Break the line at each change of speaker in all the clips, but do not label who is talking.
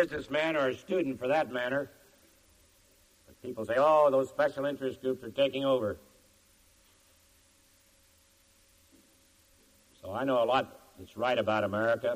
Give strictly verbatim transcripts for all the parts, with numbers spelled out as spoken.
businessman or a student for that matter. But people say, oh, those special interest groups are taking over. So I know a lot that's right about America.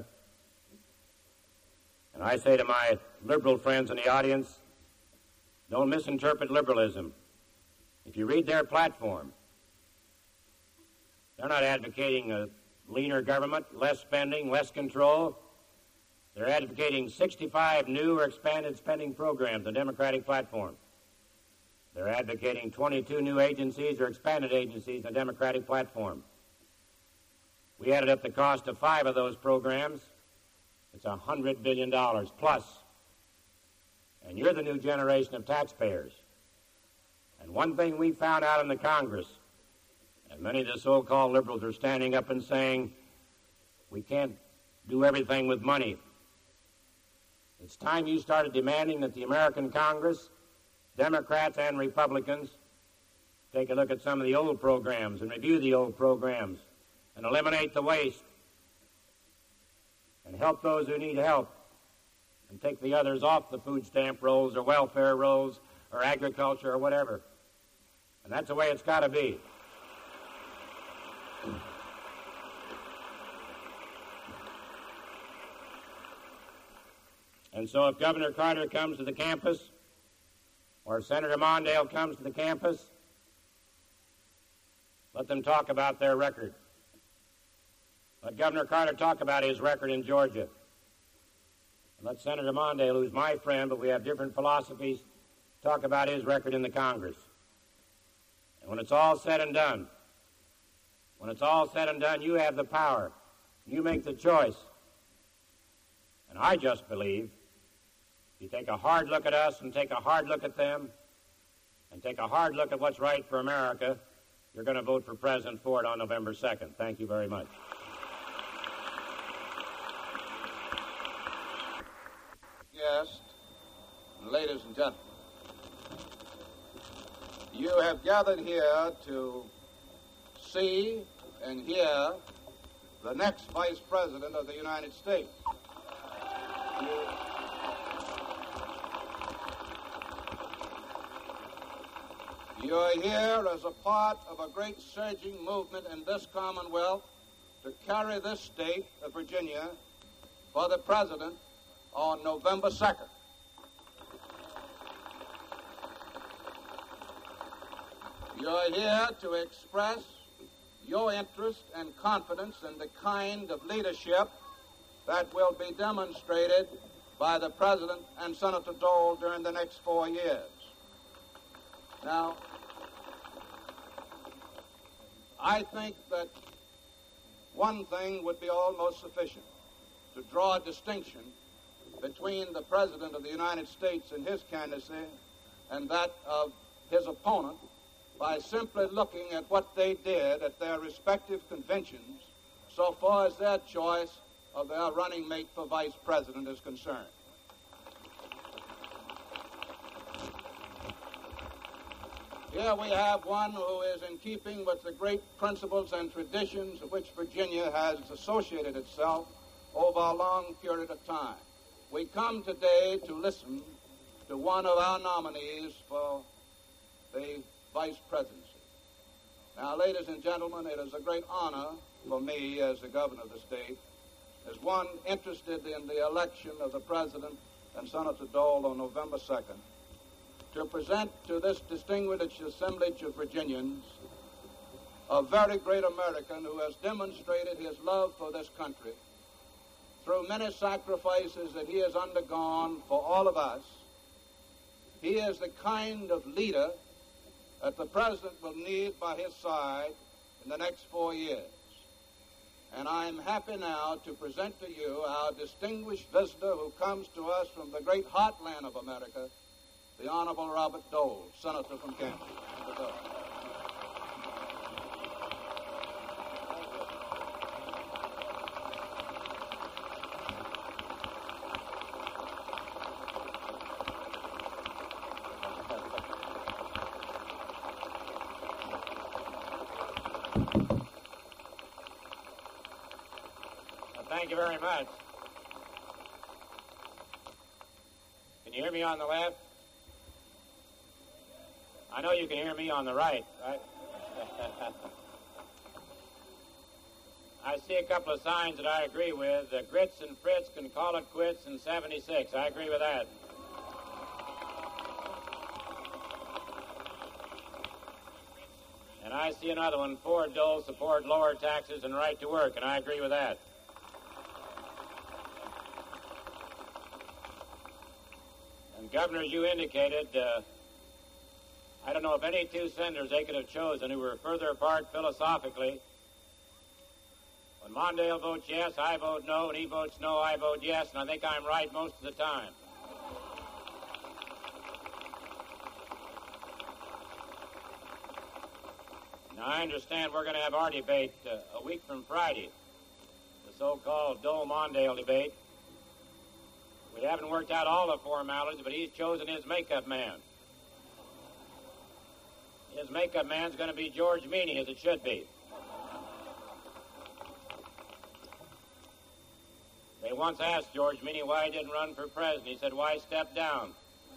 And I say to my liberal friends in the audience, don't misinterpret liberalism. If you read their platform, they're not advocating a leaner government, less spending, less control. They're advocating sixty-five new or expanded spending programs, the Democratic platform. They're advocating twenty-two new agencies or expanded agencies, the Democratic platform. We added up the cost of five of those programs. It's one hundred billion dollars plus. And you're the new generation of taxpayers. And one thing we found out in the Congress, and many of the so-called liberals are standing up and saying, we can't do everything with money. It's time you started demanding that the American Congress, Democrats and Republicans, take a look at some of the old programs and review the old programs and eliminate the waste and help those who need help and take the others off the food stamp rolls or welfare rolls or agriculture or whatever. And that's the way it's got to be. And so if Governor Carter comes to the campus or if Senator Mondale comes to the campus, let them talk about their record. Let Governor Carter talk about his record in Georgia. And let Senator Mondale, who's my friend, but we have different philosophies, talk about his record in the Congress. And when it's all said and done, when it's all said and done, you have the power. You make the choice. And I just believe you take a hard look at us and take a hard look at them and take a hard look at what's right for America, you're going to vote for President Ford on November second. Thank you very much.
Yes, ladies and gentlemen, you have gathered here to see and hear the next Vice President of the United States. You, you are here as a part of a great surging movement in this Commonwealth to carry this state of Virginia for the President on November second. You're here to express your interest and confidence in the kind of leadership that will be demonstrated by the President and Senator Dole during the next four years. Now, I think that one thing would be almost sufficient to draw a distinction between the President of the United States and his candidacy and that of his opponent by simply looking at what they did at their respective conventions so far as their choice of their running mate for vice president is concerned. Here we have one who is in keeping with the great principles and traditions of which Virginia has associated itself over a long period of time. We come today to listen to one of our nominees for the vice presidency. Now, ladies and gentlemen, it is a great honor for me as the governor of the state, as one interested in the election of the President and Senator Dole on November second, to present to this distinguished assemblage of Virginians a very great American who has demonstrated his love for this country through many sacrifices that he has undergone for all of us. He is the kind of leader that the President will need by his side in the next four years. And I'm happy now to present to you our distinguished visitor who comes to us from the great heartland of America, the Honorable Robert Dole, Senator from Kansas.
Thank you very much. Can you hear me on the left? I know you can hear me on the right, right? I see a couple of signs that I agree with. Uh, Grits and Fritz can call it quits in seventy-six. I agree with that. And I see another one. Ford Dole support lower taxes and right to work, and I agree with that. And governors, you indicated, uh, I don't know if any two senators they could have chosen who were further apart philosophically. When Mondale votes yes, I vote no, and he votes no, I vote yes, and I think I'm right most of the time. Now, I understand we're going to have our debate uh, a week from Friday, the so-called Dole-Mondale debate. We haven't worked out all the formalities, but he's chosen his makeup man. His makeup man's going to be George Meany, as it should be. They once asked George Meany why he didn't run for president. He said, why step down?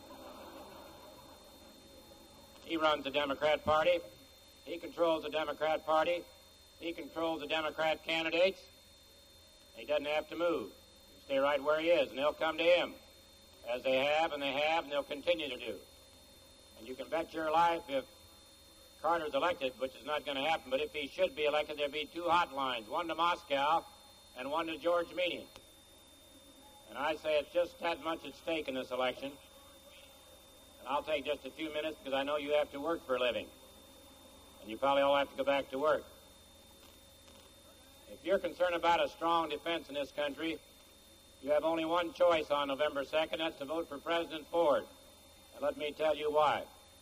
He runs the Democrat Party. He controls the Democrat Party. He controls the Democrat candidates. He doesn't have to move. He stay right where he is, and they'll come to him, as they have, and they have, and they'll continue to do. And you can bet your life if Carter's elected, which is not going to happen, but if he should be elected, there'll be two hotlines, one to Moscow and one to George Meany. And I say it's just that much at stake in this election. And I'll take just a few minutes because I know you have to work for a living. And you probably all have to go back to work. If you're concerned about a strong defense in this country, you have only one choice on November second, that's to vote for President Ford. And let me tell you why.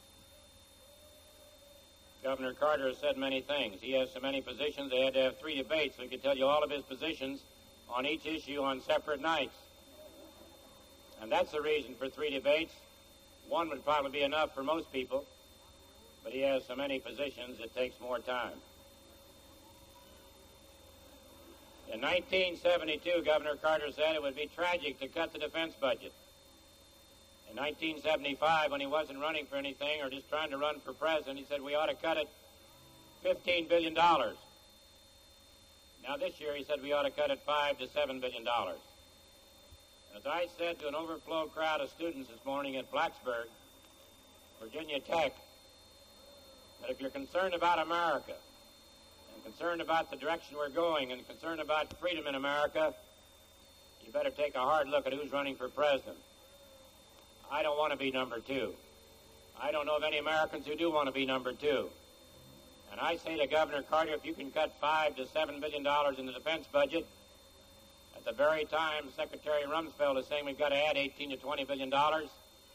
Governor Carter has said many things. He has so many positions, they had to have three debates, so he could tell you all of his positions on each issue on separate nights. And that's the reason for three debates. One would probably be enough for most people, but he has so many positions it takes more time. In nineteen seventy-two, Governor Carter said it would be tragic to cut the defense budget. In nineteen seventy-five, when he wasn't running for anything or just trying to run for president, he said we ought to cut it fifteen billion dollars. Now this year he said we ought to cut it five to seven billion dollars. As I said to an overflow crowd of students this morning at Blacksburg, Virginia Tech, that if you're concerned about America and concerned about the direction we're going and concerned about freedom in America, you better take a hard look at who's running for president. I don't want to be number two. I don't know of any Americans who do want to be number two. And I say to Governor Carter, if you can cut five to seven billion dollars in the defense budget, at the very time Secretary Rumsfeld is saying we've got to add eighteen to twenty billion dollars,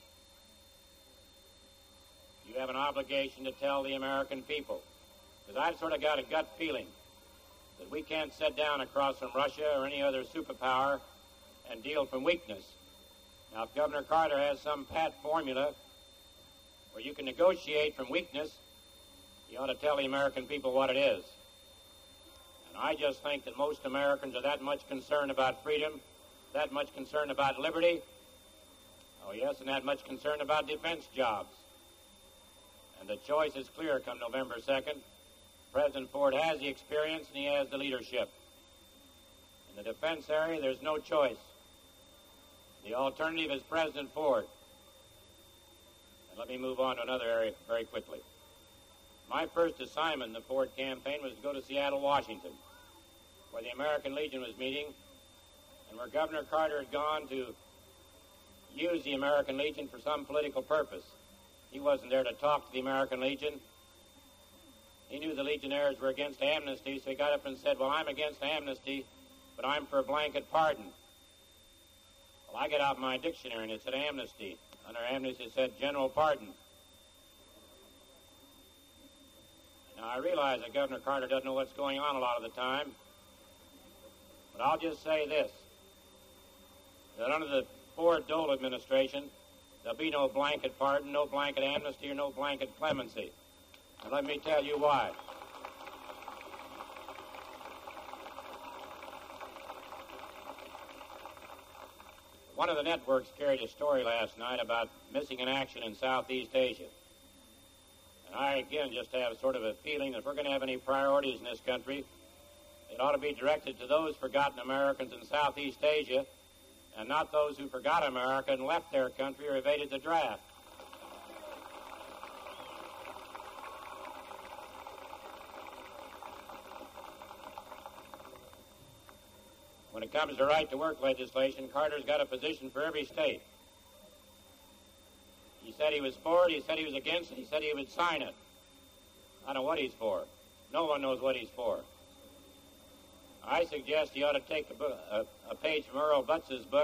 you have an obligation to tell the American people. Because I've sort of got a gut feeling that we can't sit down across from Russia or any other superpower and deal from weakness. Now, if Governor Carter has some pat formula where you can negotiate from weakness, you ought to tell the American people what it is. And I just think that most Americans are that much concerned about freedom, that much concerned about liberty, oh yes, and that much concerned about defense jobs. And the choice is clear come November second. President Ford has the experience and he has the leadership. In the defense area, there's no choice. The alternative is President Ford. And let me move on to another area very quickly. My first assignment in the Ford campaign was to go to Seattle, Washington, where the American Legion was meeting, and where Governor Carter had gone to use the American Legion for some political purpose. He wasn't there to talk to the American Legion. He knew the Legionnaires were against amnesty, so he got up and said, well, I'm against amnesty, but I'm for a blanket pardon. Well, I got out my dictionary, and it said amnesty. Under amnesty, it said general pardon. Now, I realize that Governor Carter doesn't know what's going on a lot of the time, but I'll just say this, that under the Ford-Dole administration, there'll be no blanket pardon, no blanket amnesty, or no blanket clemency. And let me tell you why. One of the networks carried a story last night about missing in action in Southeast Asia. And I, again, just have sort of a feeling that if we're going to have any priorities in this country, it ought to be directed to those forgotten Americans in Southeast Asia and not those who forgot America and left their country or evaded the draft. When it comes to right-to-work legislation, Carter's got a position for every state. He said he was for it, he said he was against it, he said he would sign it. I don't know what he's for. No one knows what he's for. I suggest you ought to take a, book, a, a page from Earl Butz's book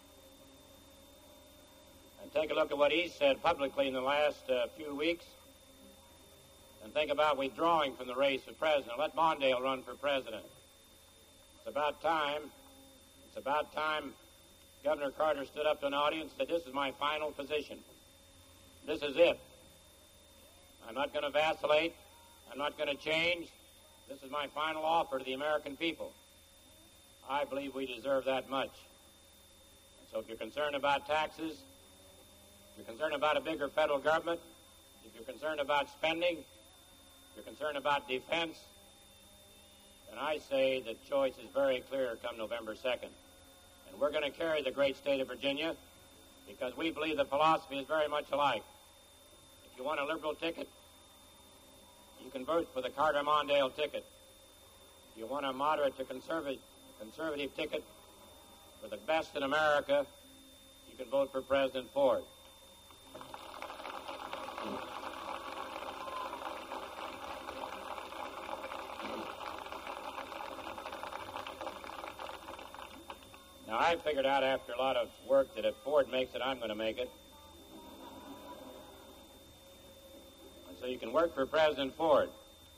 and take a look at what he's said publicly in the last uh, few weeks and think about withdrawing from the race for president. Let Mondale run for president. It's about time, it's about time Governor Carter stood up to an audience and said, this is my final position. This is it. I'm not going to vacillate. I'm not going to change. This is my final offer to the American people. I believe we deserve that much. So if you're concerned about taxes, if you're concerned about a bigger federal government, if you're concerned about spending, if you're concerned about defense, then I say the choice is very clear come November second. And we're going to carry the great state of Virginia because we believe the philosophy is very much alike. If you want a liberal ticket, you can vote for the Carter-Mondale ticket. If you want a moderate to conservative, conservative ticket for the best in America, you can vote for President Ford. Now, I figured out after a lot of work that if Ford makes it, I'm going to make it. And so you can work for President Ford.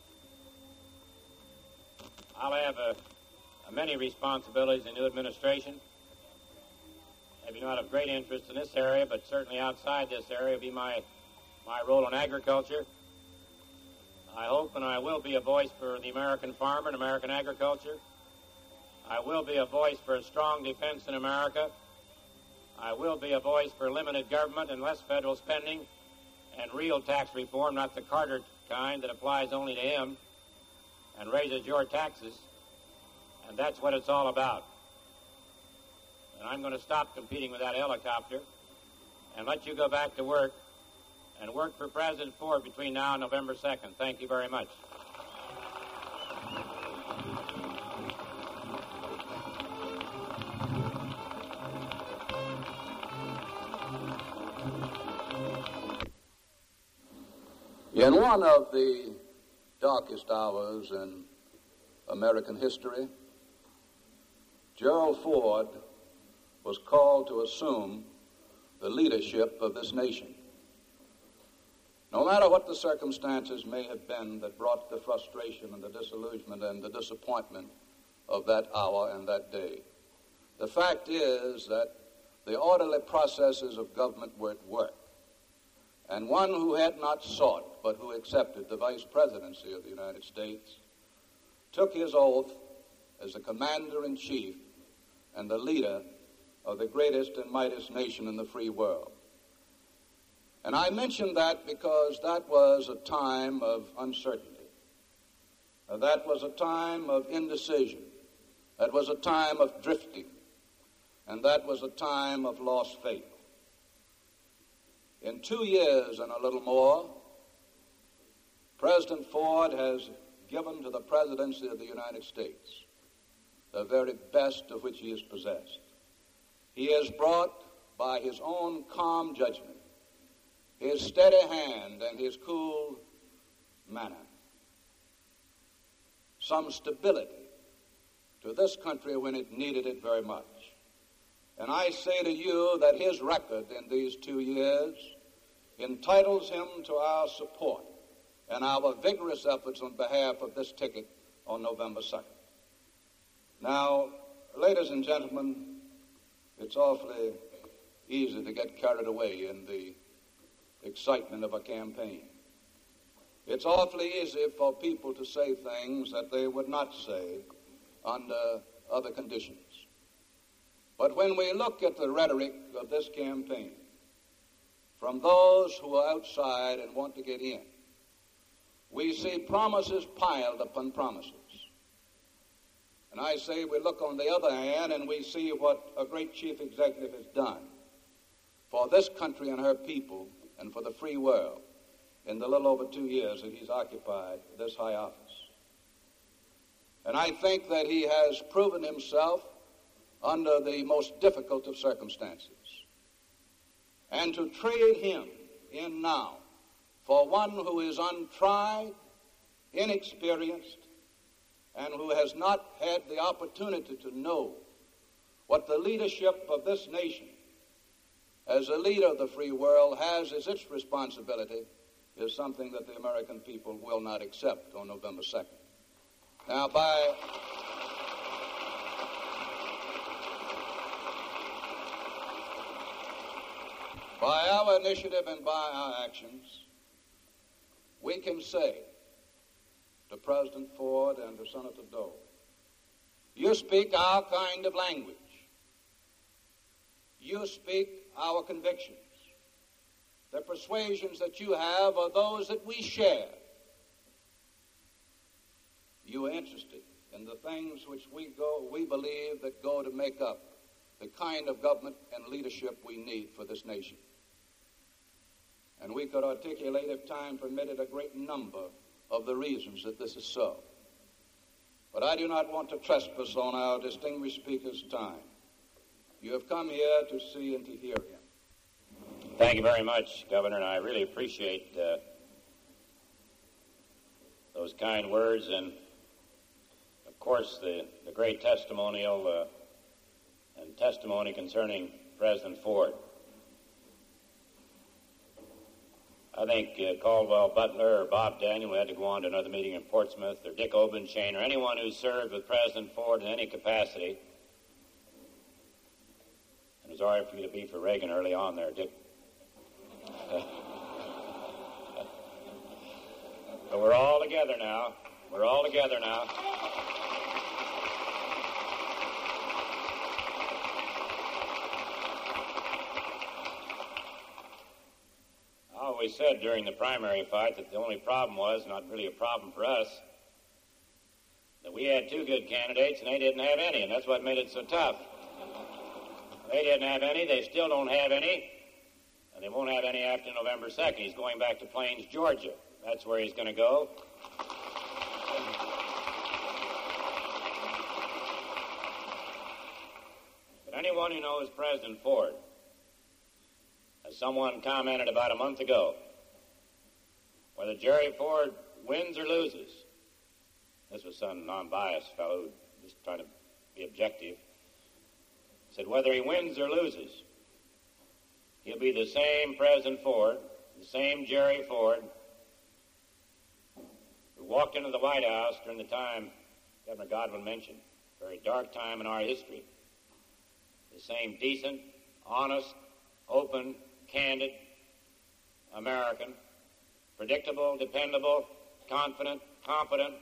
I'll have a, a many responsibilities in the new administration. Maybe not of great interest in this area, but certainly outside this area will be my, my role in agriculture. I hope and I will be a voice for the American farmer and American agriculture. I will be a voice for a strong defense in America. I will be a voice for limited government and less federal spending and real tax reform, not the Carter kind that applies only to him and raises your taxes. And that's what it's all about. And I'm going to stop competing with that helicopter and let you go back to work and work for President Ford between now and November second. Thank you very much.
In one of the darkest hours in American history, Gerald Ford was called to assume the leadership of this nation. No matter what the circumstances may have been that brought the frustration and the disillusionment and the disappointment of that hour and that day, the fact is that the orderly processes of government were at work. And one who had not sought, but who accepted the vice presidency of the United States, took his oath as the commander-in-chief and the leader of the greatest and mightiest nation in the free world. And I mention that because that was a time of uncertainty. Uh, that was a time of indecision. That was a time of drifting. And that was a time of lost faith. In two years and a little more, President Ford has given to the presidency of the United States the very best of which he has possessed. He has brought, by his own calm judgment, his steady hand and his cool manner, some stability to this country when it needed it very much. And I say to you that his record in these two years entitles him to our support and our vigorous efforts on behalf of this ticket on November second. Now, ladies and gentlemen, it's awfully easy to get carried away in the excitement of a campaign. It's awfully easy for people to say things that they would not say under other conditions. But But when we look at the rhetoric of this campaign from those who are outside and want to get in, we see promises piled upon promises. And I say we look on the other hand and we see what a great chief executive has done for this country and her people and for the free world in the little over two years that he's occupied this high office. And I think that he has proven himself under the most difficult of circumstances. And to trade him in now for one who is untried, inexperienced, and who has not had the opportunity to know what the leadership of this nation as a leader of the free world has as its responsibility is something that the American people will not accept on November second. Now, by by our initiative and by our actions, we can say to President Ford and to Senator Dole, you speak our kind of language. You speak our convictions. The persuasions that you have are those that we share. You are interested in the things which we go, we believe that go to make up the kind of government and leadership we need for this nation. And we could articulate, if time permitted, a great number of the reasons that this is so. But I do not want to trespass on our distinguished speaker's time. You have come here to see and to hear him.
Thank you very much, Governor, and I really appreciate uh, those kind words and, of course, the, the great testimonial uh, and testimony concerning President Ford. I think uh, Caldwell Butler or Bob Daniel, who had to go on to another meeting in Portsmouth, or Dick Obenchain, or anyone who served with President Ford in any capacity. It was all right for you to be for Reagan early on there, Dick. But we're all together now. We're all together now. I always said during the primary fight that the only problem was, not really a problem for us, that we had two good candidates and they didn't have any, and that's what made it so tough. They didn't have any, they still don't have any, and they won't have any after November second. He's going back to Plains, Georgia. That's where he's going to go. But anyone who knows President Ford, as someone commented about a month ago, whether Jerry Ford wins or loses, this was some non-biased fellow just trying to be objective, said whether he wins or loses, he'll be the same President Ford, the same Jerry Ford, who walked into the White House during the time Governor Godwin mentioned, a very dark time in our history. The same decent, honest, open, candid American, predictable, dependable, confident, competent,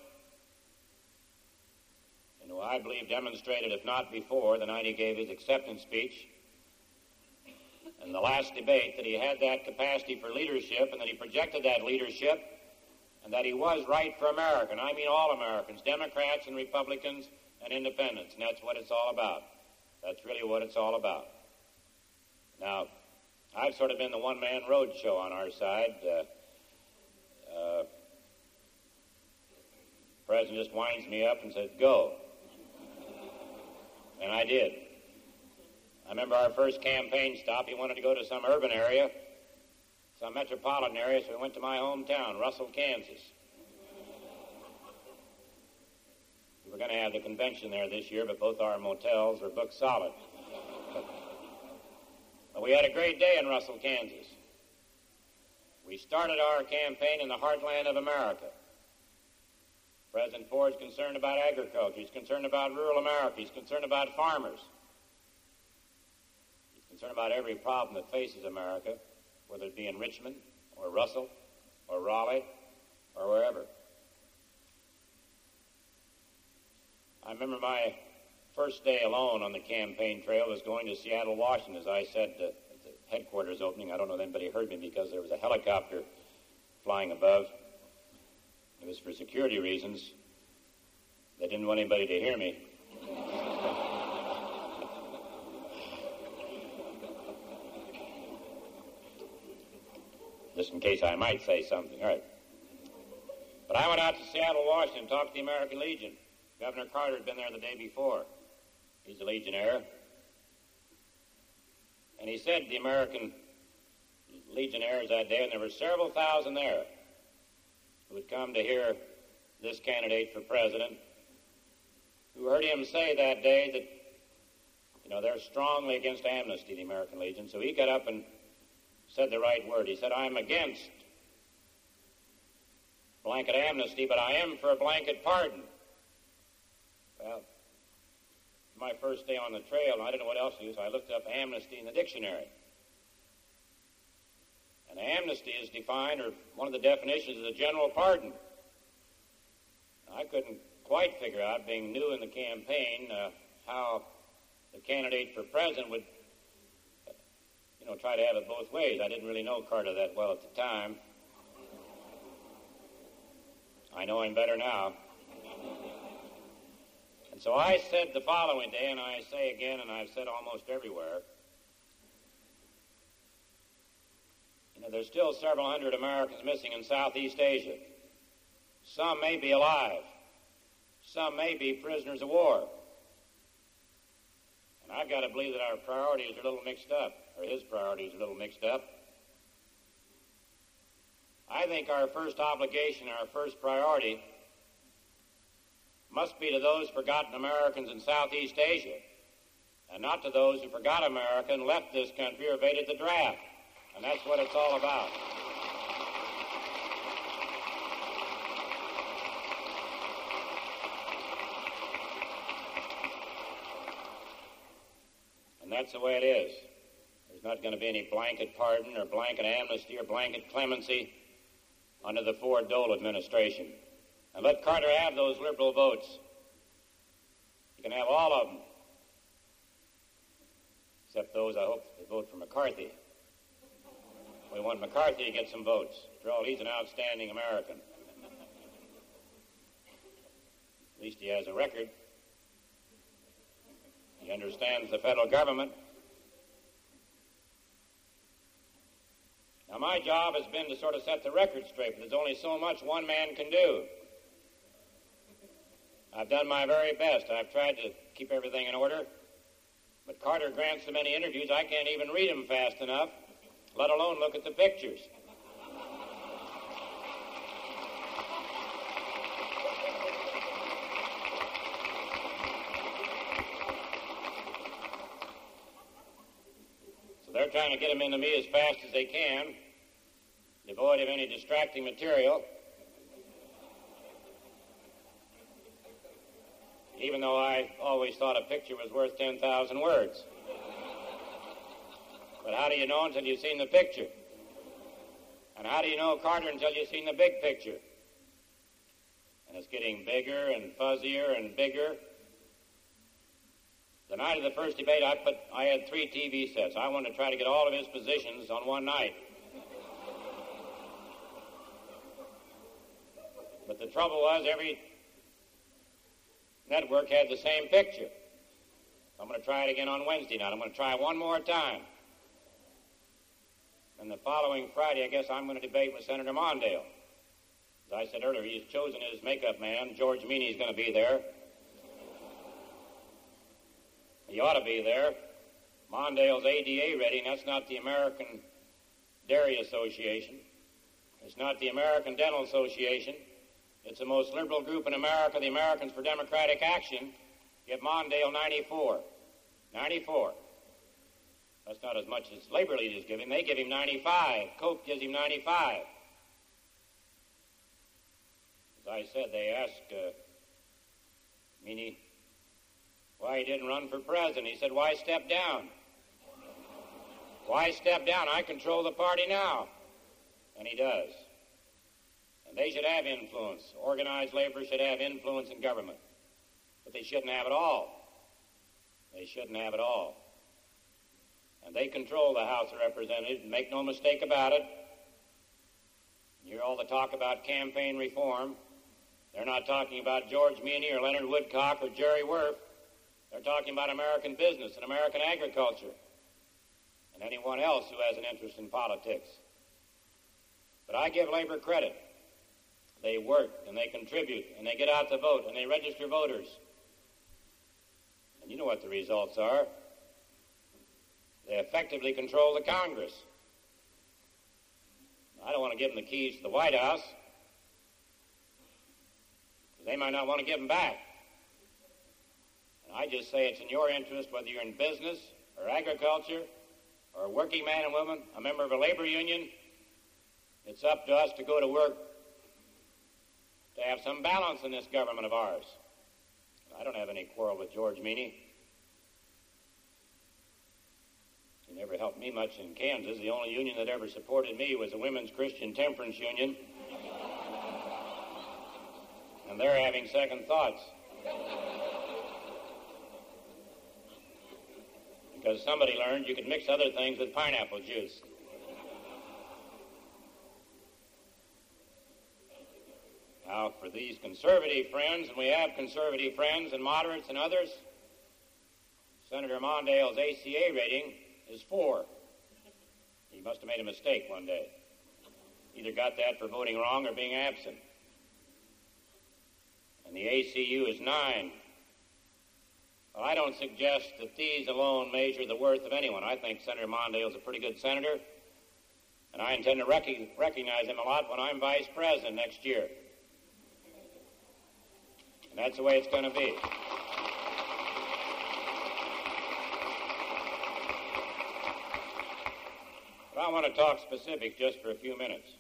and who I believe demonstrated, if not before, the night he gave his acceptance speech, in the last debate, that he had that capacity for leadership and that he projected that leadership and that he was right for America. And I mean all Americans, Democrats and Republicans and independents, and that's what it's all about. That's really what it's all about. Now, I've sort of been the one-man road show on our side. Uh, uh, the president just winds me up and says, go. And I did. I remember our first campaign stop, he wanted to go to some urban area, some metropolitan area, so we went to my hometown, Russell, Kansas. We were going to have the convention there this year, but both our motels were booked solid. But we had a great day in Russell, Kansas. We started our campaign in the heartland of America. President Ford's concerned about agriculture. He's concerned about rural America. He's concerned about farmers. He's concerned about every problem that faces America, whether it be in Richmond or Russell or Raleigh or wherever. I remember my first day alone on the campaign trail was going to Seattle, Washington. As I said uh, at the headquarters opening, I don't know if anybody heard me because there was a helicopter flying above. It was for security reasons. They didn't want anybody to hear me. Just in case I might say something. All right. But I went out to Seattle, Washington, and talked to the American Legion. Governor Carter had been there the day before. He's a Legionnaire. And he said to the American Legionnaires that day, and there were several thousand there who had come to hear this candidate for president, who heard him say that day that, you know, they're strongly against amnesty, the American Legion. So he got up and said the right word. He said, I'm against blanket amnesty, but I am for a blanket pardon. Well, my first day on the trail, and I didn't know what else to do, so I looked up amnesty in the dictionary. And amnesty is defined, or one of the definitions is a general pardon. I couldn't quite figure out, being new in the campaign, uh, how the candidate for president would, you know, try to have it both ways. I didn't really know Carter that well at the time. I know him better now. And so I said the following day, and I say again, and I've said almost everywhere, you know, there's still several hundred Americans missing in Southeast Asia. Some may be alive. Some may be prisoners of war. And I've got to believe that our priorities are a little mixed up, or his priorities are a little mixed up. I think our first obligation, our first priority, must be to those forgotten Americans in Southeast Asia, and not to those who forgot America and left this country or evaded the draft. And that's what it's all about. And that's the way it is. There's not going to be any blanket pardon or blanket amnesty or blanket clemency under the Ford-Dole administration. And let Carter have those liberal votes. He can have all of them. Except those, I hope, that vote for McCarthy. We want McCarthy to get some votes. After all, he's an outstanding American. At least he has a record. He understands the federal government. Now, my job has been to sort of set the record straight, but there's only so much one man can do. I've done my very best. I've tried to keep everything in order. But Carter grants so many interviews, I can't even read them fast enough, let alone look at the pictures. So they're trying to get them into me as fast as they can, devoid of any distracting material. Even though I always thought a picture was worth ten thousand words. But how do you know until you've seen the picture? And how do you know Carter until you've seen the big picture? And it's getting bigger and fuzzier and bigger. The night of the first debate, I put, I had three T V sets. I wanted to try to get all of his positions on one night. But the trouble was, every network had the same picture. I'm going to try it again on Wednesday night. I'm going to try one more time. And the following Friday, I guess I'm going to debate with Senator Mondale. As I said earlier, he's chosen his makeup man. George Meany's going to be there. He ought to be there. Mondale's A D A rating, that's not the American Dairy Association. It's not the American Dental Association. It's the most liberal group in America, the Americans for Democratic Action, give Mondale ninety-four. ninety-four. That's not as much as labor leaders give him. They give him ninety-five. Coke gives him ninety-five. As I said, they asked uh, Meany why he didn't run for president. He said, why step down? Why step down? I control the party now. And he does. And they should have influence. Organized labor should have influence in government. But they shouldn't have it all. They shouldn't have it all. And they control the House of Representatives, and make no mistake about it. You hear all the talk about campaign reform. They're not talking about George Meany or Leonard Woodcock or Jerry Worf. They're talking about American business and American agriculture and anyone else who has an interest in politics. But I give labor credit. They work, and they contribute, and they get out to vote, and they register voters. And you know what the results are. They effectively control the Congress. I don't want to give them the keys to the White House, because they might not want to give them back. And I just say it's in your interest, whether you're in business or agriculture or a working man and woman, a member of a labor union, it's up to us to go to work to have some balance in this government of ours. I don't have any quarrel with George Meany. He never helped me much in Kansas. The only union that ever supported me was the Women's Christian Temperance Union. And they're having second thoughts. Because somebody learned you could mix other things with pineapple juice. Now, for these conservative friends, and we have conservative friends and moderates and others, Senator Mondale's A C A rating is four. He must have made a mistake one day. Either got that for voting wrong or being absent. And the A C U is nine. Well, I don't suggest that these alone measure the worth of anyone. I think Senator Mondale is a pretty good senator, and I intend to rec- recognize him a lot when I'm vice president next year. And that's the way it's going to be. But I want to talk specific just for a few minutes.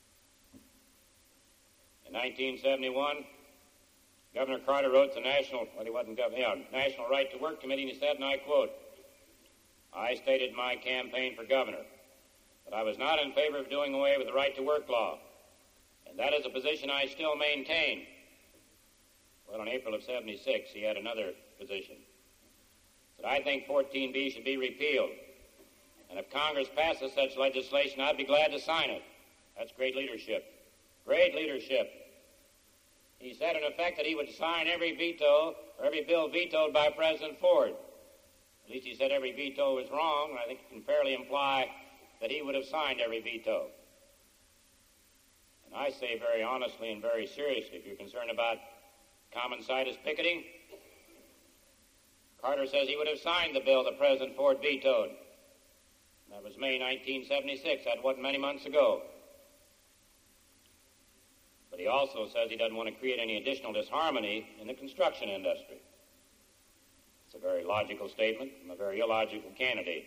In nineteen seventy-one, Governor Carter wrote to the National, well, he wasn't governor, yeah, National Right to Work Committee, and he said, and I quote, I stated in my campaign for governor that I was not in favor of doing away with the right to work law, and that is a position I still maintain. Well, in April of seventy-six, he had another position. He said, I think fourteen B should be repealed, and if Congress passes such legislation, I'd be glad to sign it. That's great leadership. Great leadership. He said, in effect, that he would sign every veto, or every bill vetoed by President Ford. At least he said every veto was wrong, and I think you can fairly imply that he would have signed every veto. And I say very honestly and very seriously, if you're concerned about common-sided picketing, Carter says he would have signed the bill that President Ford vetoed. That was May nineteen seventy-six. That wasn't many months ago. But he also says he doesn't want to create any additional disharmony in the construction industry. It's a very logical statement from a very illogical candidate.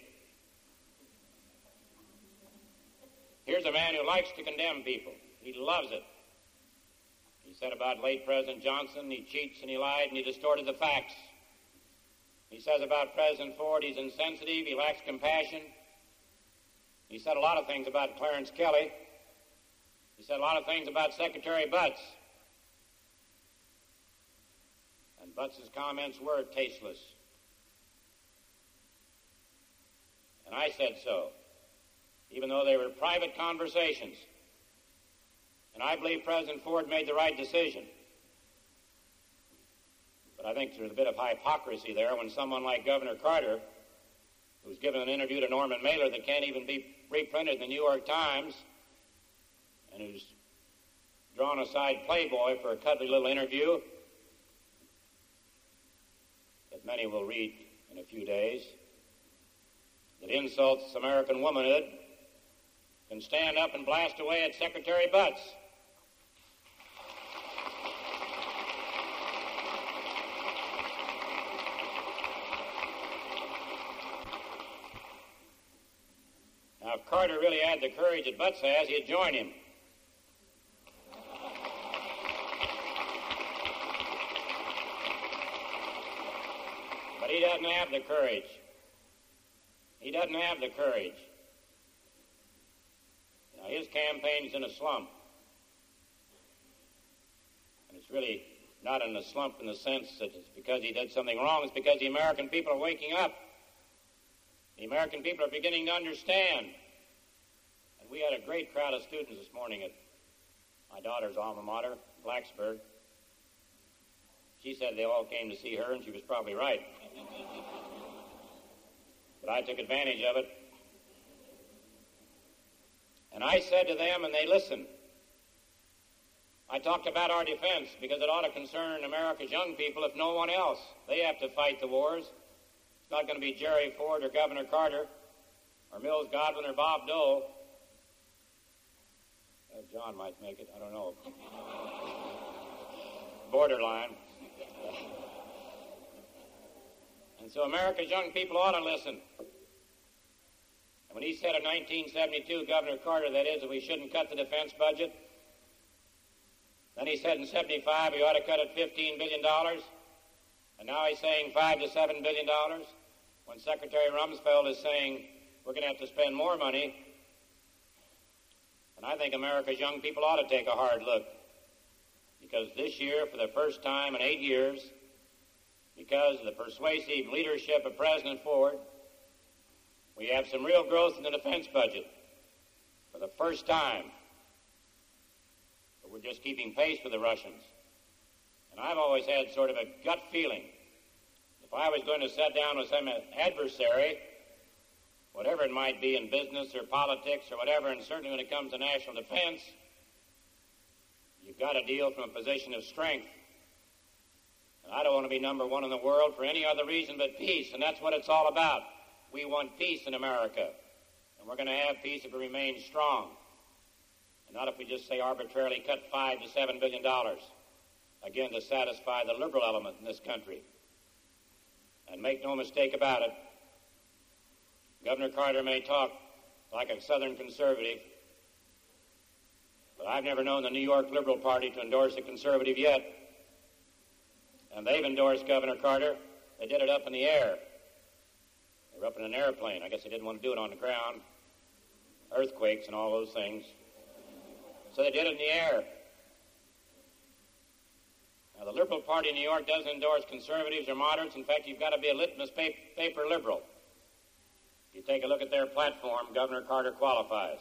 Here's a man who likes to condemn people. He loves it. He said about late President Johnson, he cheats and he lied and he distorted the facts. He says about President Ford, he's insensitive, he lacks compassion. He said a lot of things about Clarence Kelly. He said a lot of things about Secretary Butz. And Butz's comments were tasteless. And I said so, even though they were private conversations. And I believe President Ford made the right decision. But I think there's a bit of hypocrisy there when someone like Governor Carter, who's given an interview to Norman Mailer that can't even be reprinted in the New York Times, and who's drawn aside Playboy for a cuddly little interview that many will read in a few days, that insults American womanhood, can stand up and blast away at Secretary Butz. Now, if Carter really had the courage that Butz has, he'd join him. But he doesn't have the courage. He doesn't have the courage. Now, his campaign's in a slump. And it's really not in a slump in the sense that it's because he did something wrong. It's because the American people are waking up. The American people are beginning to understand. And we had a great crowd of students this morning at my daughter's alma mater, Blacksburg. She said they all came to see her, and she was probably right. But I took advantage of it. And I said to them, and they listened, I talked about our defense because it ought to concern America's young people, if no one else. They have to fight the wars. It's not going to be Jerry Ford or Governor Carter or Mills Godwin or Bob Dole. Uh, John might make it, I don't know. Borderline. And so America's young people ought to listen. And when he said in nineteen seventy-two, Governor Carter, that is, that we shouldn't cut the defense budget, then he said in seventy-five we ought to cut it fifteen billion dollars, and now he's saying five to seven billion dollars, when Secretary Rumsfeld is saying we're going to have to spend more money. And I think America's young people ought to take a hard look, because this year, for the first time in eight years, because of the persuasive leadership of President Ford, we have some real growth in the defense budget for the first time. But we're just keeping pace with the Russians. And I've always had sort of a gut feeling. If I was going to sit down with some adversary, whatever it might be in business or politics or whatever, and certainly when it comes to national defense, you've got to deal from a position of strength. And I don't want to be number one in the world for any other reason but peace, and that's what it's all about. We want peace in America, and we're going to have peace if we remain strong, and not if we just say arbitrarily cut five to seven billion dollars, again to satisfy the liberal element in this country. And make no mistake about it, Governor Carter may talk like a Southern conservative, but I've never known the New York Liberal Party to endorse a conservative yet. And they've endorsed Governor Carter. They did it up in the air. They were up in an airplane. I guess they didn't want to do it on the ground. Earthquakes and all those things. So they did it in the air. Now, the Liberal Party in New York doesn't endorse conservatives or moderates. In fact, you've got to be a litmus paper liberal. If you take a look at their platform, Governor Carter qualifies.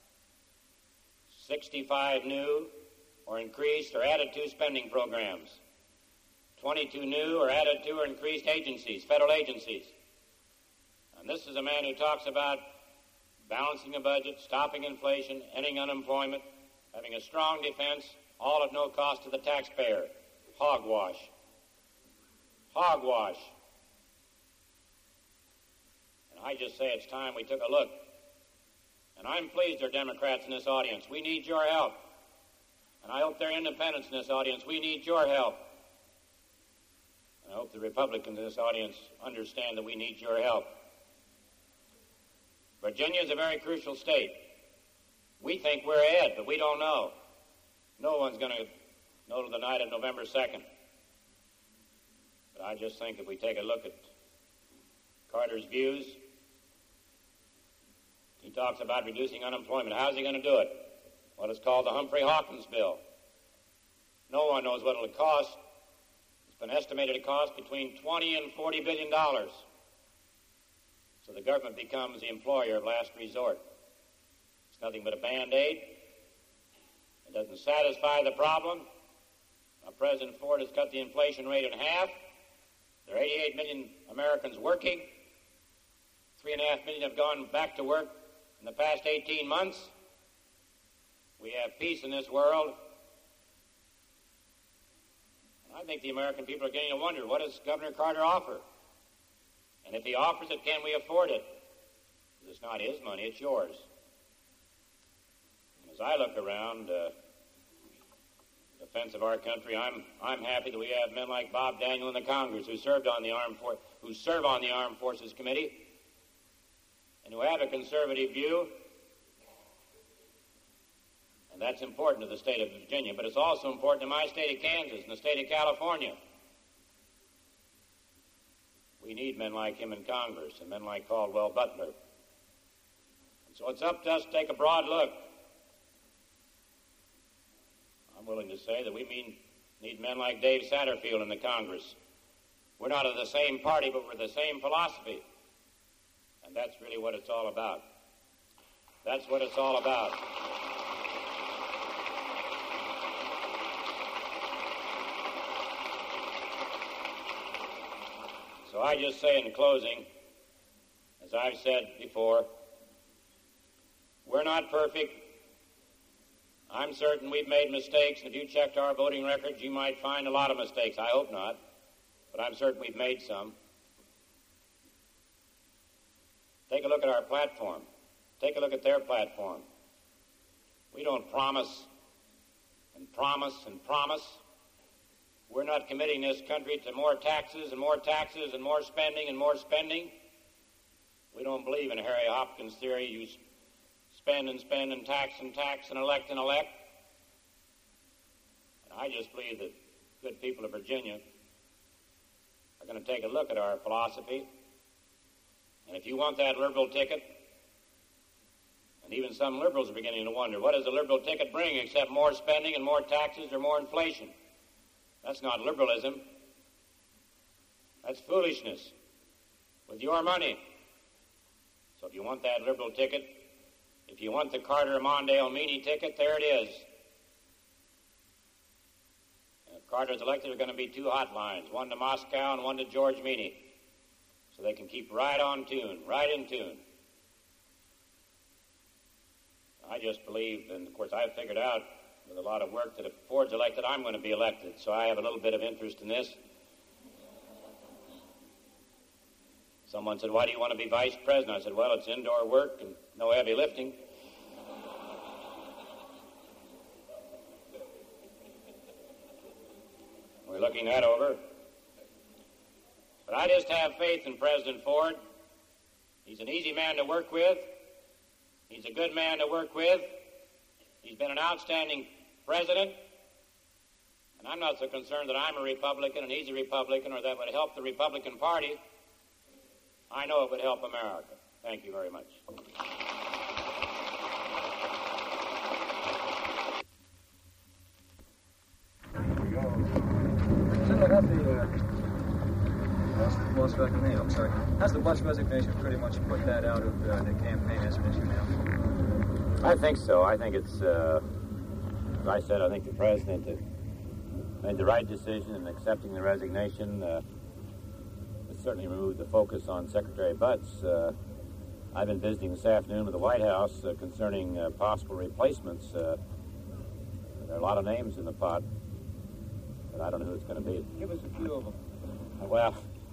sixty-five new or increased or added to spending programs. twenty-two new or added to or increased agencies, federal agencies. And this is a man who talks about balancing a budget, stopping inflation, ending unemployment, having a strong defense, all at no cost to the taxpayer. Hogwash. Hogwash. And I just say it's time we took a look. And I'm pleased there are Democrats in this audience. We need your help. And I hope there are independents in this audience. We need your help. And I hope the Republicans in this audience understand that we need your help. Virginia is a very crucial state. We think we're ahead, but we don't know. No one's going to know till the night of November second. But I just think if we take a look at Carter's views, he talks about reducing unemployment. How's he going to do it? Well, it's called the Humphrey Hawkins bill. No one knows what it'll cost. It's been estimated to cost between twenty and forty billion dollars. So the government becomes the employer of last resort. It's nothing but a Band-Aid. It doesn't satisfy the problem. Now, President Ford has cut the inflation rate in half. There are eighty-eight million Americans working. Three and a half million have gone back to work in the past eighteen months. We have peace in this world. And I think the American people are getting to wonder, what does Governor Carter offer? And if he offers it, can we afford it? It's not his money, it's yours. And as I look around uh, the defense of our country, I'm I'm happy that we have men like Bob Daniel in the Congress who served on the Armed For- who serve on the Armed Forces Committee and who have a conservative view. And that's important to the state of Virginia, but it's also important to my state of Kansas and the state of California. We need men like him in Congress and men like Caldwell Butler. And so it's up to us to take a broad look. I'm willing to say that we mean, Need men like Dave Satterfield in the Congress. We're not of the same party, but we're the same philosophy. And that's really what it's all about. That's what it's all about. So I just say in closing, as I've said before, we're not perfect. I'm certain we've made mistakes. If you checked our voting records, you might find a lot of mistakes. I hope not, but I'm certain we've made some. Take a look at our platform. Take a look at their platform. We don't promise and promise and promise. We're not committing this country to more taxes and more taxes and more spending and more spending. We don't believe in Harry Hopkins' theory. You spend and spend and tax and tax and elect and elect. And I just believe that good people of Virginia are going to take a look at our philosophy. And if you want that liberal ticket, and even some liberals are beginning to wonder, what does the liberal ticket bring except more spending and more taxes or more inflation? That's not liberalism. That's foolishness with your money. So if you want that liberal ticket, if you want the Carter-Mondale-Meany ticket, there it is. And if Carter's elected, there are going to be two hotlines, one to Moscow and one to George Meany. So they can keep right on tune, right in tune. I just believe, and of course I've figured out with a lot of work that if Ford's elected, I'm going to be elected. So I have a little bit of interest in this. Someone said, why do you want to be vice president? I said, well, it's indoor work and no heavy lifting. We're looking that over. But I just have faith in President Ford. He's an easy man to work with. He's a good man to work with. He's been an outstanding president. And I'm not so concerned that I'm a Republican and he's a Republican or that would help the Republican Party. I know it would help America. Thank you very much.
Senator, has the, uh, has the, well, struck me, I'm sorry. Has the Bush resignation pretty much put that out of uh, the campaign as an issue now?
I think so. I think it's, uh, as I said, I think the president made the right decision in accepting the resignation. Uh, it certainly removed the focus on Secretary Butz. Uh, I've been visiting this afternoon with the White House uh, concerning uh, possible replacements. Uh, there are a lot of names in the pot, but I don't know who it's going to be.
Give us a few of them.
Uh, well,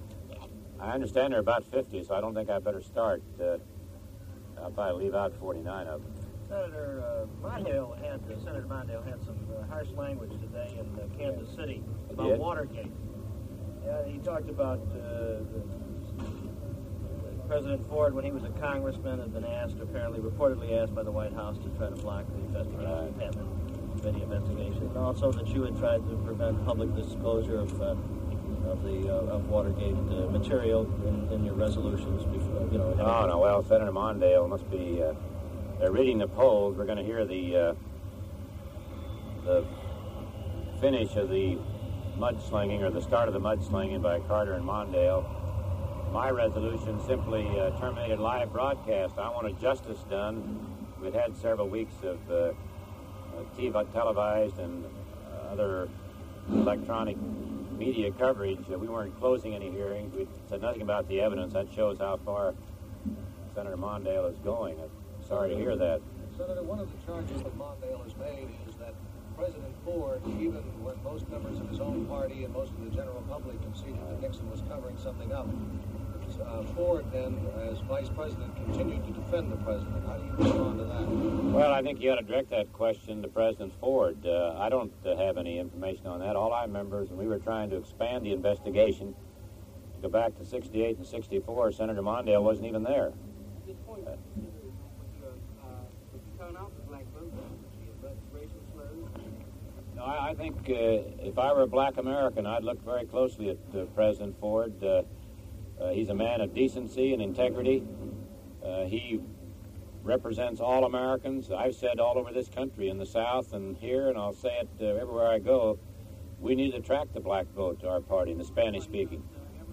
I understand there are about fifty, so I don't think I better start. Uh, I'll probably leave out forty-nine of them.
Senator uh, Mondale had uh, Senator Mondale had some uh, harsh language today in uh, Kansas City about
did?
Watergate. Uh, he talked about uh, the, President Ford, when he was a congressman, had been asked, apparently reportedly asked by the White House to try to block the investigation,
Right.
committee investigation, and also that you had tried to prevent public disclosure of uh, of the uh, of Watergate uh, material in, in your resolutions before, you know.
Oh, no, well, Senator Mondale must be, uh, they're reading the polls. We're going to hear the, uh, the finish of the mudslinging, or the start of the mudslinging by Carter and Mondale. My resolution simply uh, terminated live broadcast. I wanted justice done. We'd had several weeks of uh, uh, T V televised and uh, other electronic media coverage. Uh, we weren't closing any hearings. We said nothing about the evidence. That shows how far Senator Mondale is going. I'm sorry to hear that.
Senator, one of the charges that Mondale has made is that President Ford, even when most members of his own party and most of the general public conceded that Nixon was covering something up, uh, Ford then, as vice president, continued to defend the president. How do you respond to that?
Well, I think you ought to direct that question to President Ford. Uh, I don't uh, have any information on that. All I remember is when we were trying to expand the investigation to go back to sixty-eight and sixty-four, Senator Mondale wasn't even there.
This point, uh, would you, uh, would you turn out the black vote? Racial slurs?
No, I, I think uh, if I were a black American, I'd look very closely at uh, President Ford. Uh, uh, he's a man of decency and integrity. Uh, he represents all Americans. I've said all over this country, in the South and here, and I'll say it uh, everywhere I go, we need to attract the black vote to our party, and the Spanish-speaking.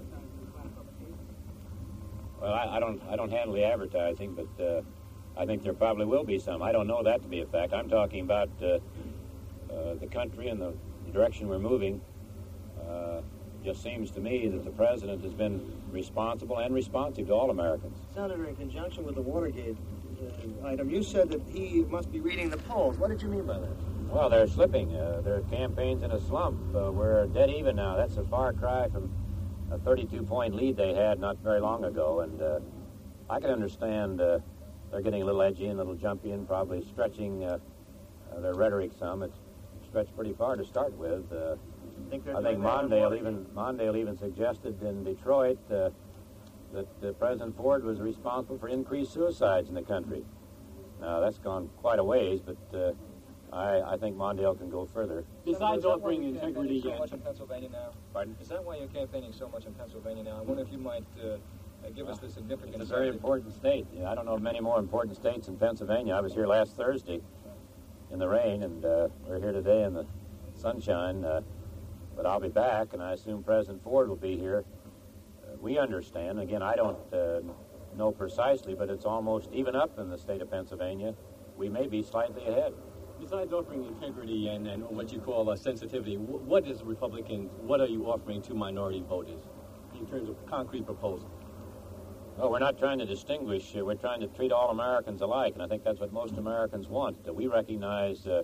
Well, I, I don't I don't handle the advertising, but uh, I think there probably will be some. I don't know that to be a fact. I'm talking about uh, uh, the country and the direction we're moving. Uh, just seems to me that the president has been responsible and responsive to all Americans.
Senator, in conjunction with the Watergate uh, item, you said that he must be reading the polls. What did you mean by that?
Well, they're slipping. Uh, their campaign's in a slump. Uh, we're dead even now. That's a far cry from a thirty-two point lead they had not very long ago. And uh, I can understand uh, they're getting a little edgy and a little jumpy and probably stretching uh, uh, their rhetoric some. It's stretched pretty far to start with. Uh,
Think
I think Mondale even Mondale even suggested in Detroit uh, that uh, President Ford was responsible for increased suicides in the country. Now, that's gone quite a ways, but uh, I, I think Mondale can go further.
Besides offering integrity
so much
and...
in Pennsylvania now?
Pardon?
Is that why you're campaigning so much in Pennsylvania now? I wonder if you might uh, uh, give us the significance.
It's a very
of it.
important state. You know, I don't know of many more important states than Pennsylvania. I was here last Thursday in the rain, and uh, we're here today in the sunshine. Uh, but I'll be back, and I assume President Ford will be here. Uh, we understand. Again, I don't uh, know precisely, but it's almost even up in the state of Pennsylvania. We may be slightly ahead.
Besides offering integrity and, and what you call uh, sensitivity, wh- what is Republicans, what are you offering to minority voters in terms of concrete proposals?
Well, we're not trying to distinguish. Uh, we're trying to treat all Americans alike, and I think that's what most Americans want. Uh, we recognize uh,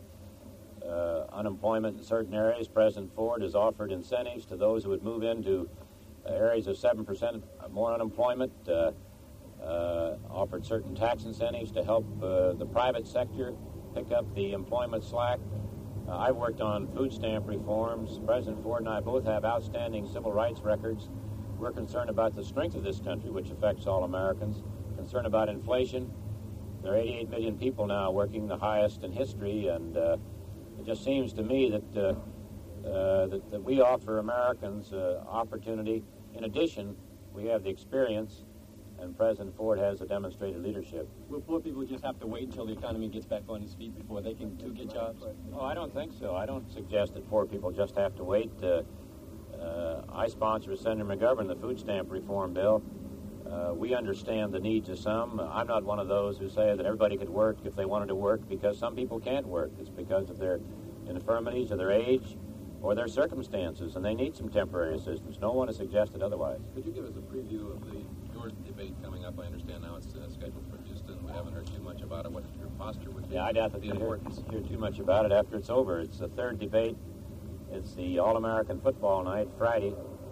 uh, unemployment in certain areas. President Ford has offered incentives to those who would move into uh, areas of seven percent more unemployment, uh, uh, offered certain tax incentives to help uh, the private sector pick up the employment slack. Uh, I've worked on food stamp reforms. President Ford and I both have outstanding civil rights records. We're concerned about the strength of this country, which affects all Americans. Concerned about inflation. There are eighty-eight million people now working, the highest in history, and uh, it just seems to me that, uh, uh, that, that we offer Americans uh, opportunity. In addition, we have the experience, and President Ford has a demonstrated leadership.
Will poor people just have to wait until the economy gets back on its feet before they can too get jobs?
Oh, I don't think so. I don't suggest that poor people just have to wait. Uh, uh, I sponsor with Senator McGovern the food stamp reform bill. Uh, we understand the needs of some. I'm not one of those who say that everybody could work if they wanted to work, because some people can't work. It's because of their infirmities or their age or their circumstances, and they need some temporary assistance. No one has suggested otherwise.
Could you give us a preview of the your debate coming up? I understand now it's uh, scheduled for Houston. We haven't heard too much about it. What your posture would be?
Yeah, I doubt that
the
you'll
importance.
hear, hear too much about it after it's over. It's the third debate. It's the All-American Football Night, Friday.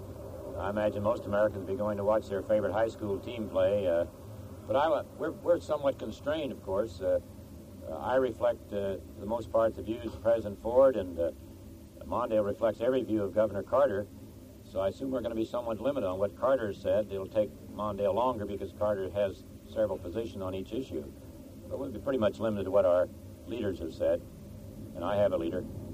I imagine most Americans will be going to watch their favorite high school team play. Uh, but I, we're, we're somewhat constrained, of course. Uh, uh, I reflect, uh, for the most part, the views of President Ford, and uh, Mondale reflects every view of Governor Carter. So I assume we're going to be somewhat limited on what Carter said. It'll take Mondale longer because Carter has several positions on each issue. But we'll be pretty much limited to what our leaders have said, and I have a leader.